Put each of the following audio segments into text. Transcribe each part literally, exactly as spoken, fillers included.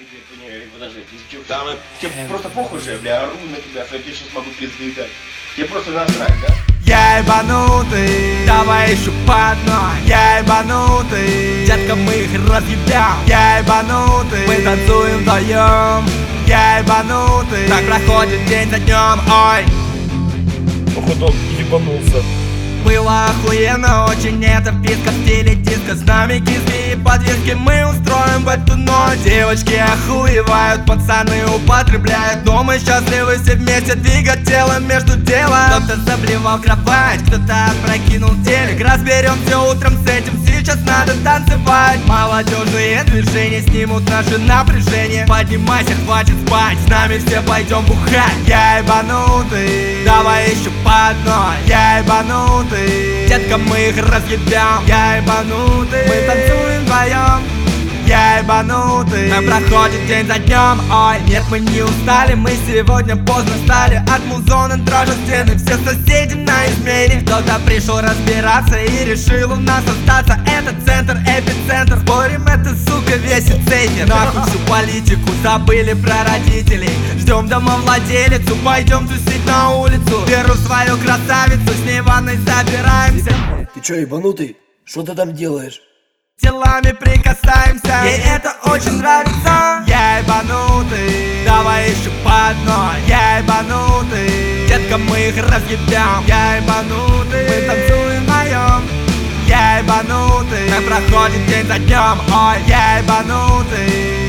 Не, подожди, ты чё, там тебе просто похуй же, бля, ору на тебя, что я тебе сейчас могу пизды дать. Тебе просто насрать, да? Я ебанутый, давай еще по одной. Я ебанутый, детка, мы их разъебем. Я ебанутый, мы танцуем вдвоем. Я ебанутый, так проходит день за днем, ой. Походу он ебанулся. Было охуенно очень, это вписка в стиле диска. С нами киски и подвески мы устроим в эту ночь. Девочки охуевают, пацаны употребляют, но мы счастливы все вместе двигать телом между делом. Кто-то заблевал кровать, кто-то опрокинул телек. Разберемся утром с этим, сейчас надо танцевать. Молодежные движения снимут наше напряжение. Поднимайся, хватит спать, с нами все пойдем бухать. Я ебанутый, давай еще по одной. Я ебанутый, детка, мы их разъебем. Я ебанутый, мы танцуем вдвоем. Я ебанутый, нам проходит день за днем, ой. Нет, мы не устали, мы сегодня поздно встали. От музона дрожат стены, все соседи на измене. Кто-то пришел разбираться и решил у нас остаться. Это центр, эпицентр, спорим, это, сука, весит центнер. Нахуй всю политику, забыли про родителей. Ждем домовладелицу, пойдем тусить на улицу. Беру свою красавицу, с ней в ванной забираемся. Ты чё, ебанутый? Что ты там делаешь? Телами прикасаемся, ей это очень нравится. Я ебанутый, давай еще по одной. Я ебанутый, детка, мы их разъебем. Я ебанутый, мы танцуем вдвоем. Я ебанутый, так проходит день за днем, ой. Я ебанутый,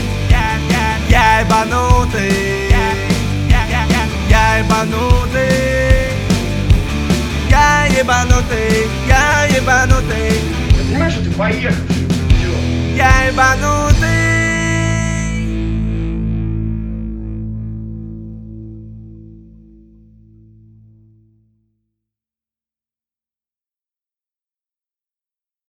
я ебанутый, я ебанутый, я ебанутый, я ебанутый. Ты понимаешь, что ты поехавший?